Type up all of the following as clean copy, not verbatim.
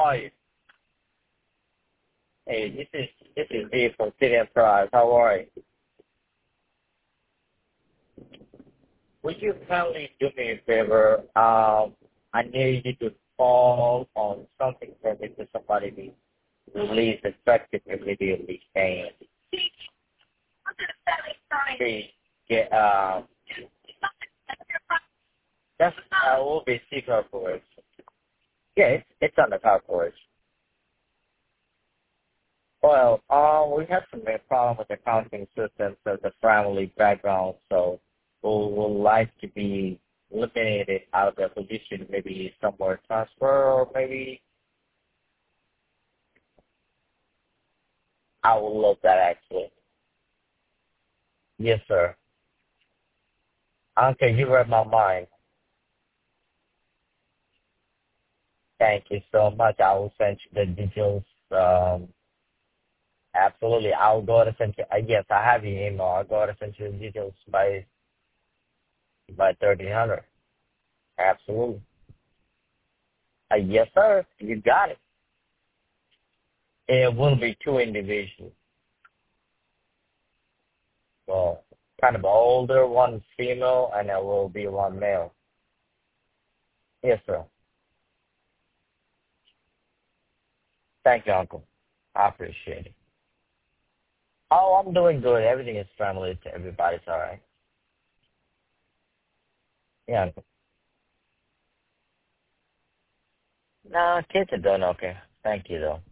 are you? Hey, this is Dave from City Enterprise. How are you? Would you kindly do me a favor? I need you to call on something for me to somebody be released effective immediately. And please get that's will be C corporation. Yeah, it's on the corporation. Well, we have some problem with the accounting systems of the family background, so we would like to be eliminated out of the position, maybe somewhere transfer, or maybe I would love that actually. Yes, sir. Okay, you read my mind. Thank you so much. I will send you the details. Absolutely. I'll go ahead and send you. Yes, I have your email. I'll go ahead and send you the details by 1300. Absolutely. Yes, sir. You got it. It will be two individuals. Well, kind of older, one female, and there will be one male. Yes, sir. Thank you, Uncle. I appreciate it. Oh, I'm doing good. Everything is friendly to everybody's all right. Yeah, Uncle. No, kids are doing okay. Thank you, though.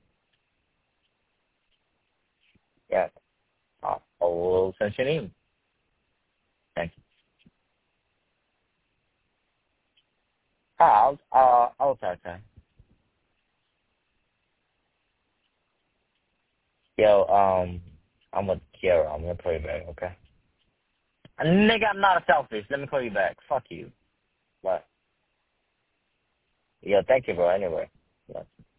Yeah. I will send you an email. Thank you. I'll talk to him. Yo, I'm with Kiara. I'm gonna call you back, okay? Nigga, I'm not a selfish. Let me call you back. Fuck you. What? Yo, thank you, bro. Anyway. Yeah.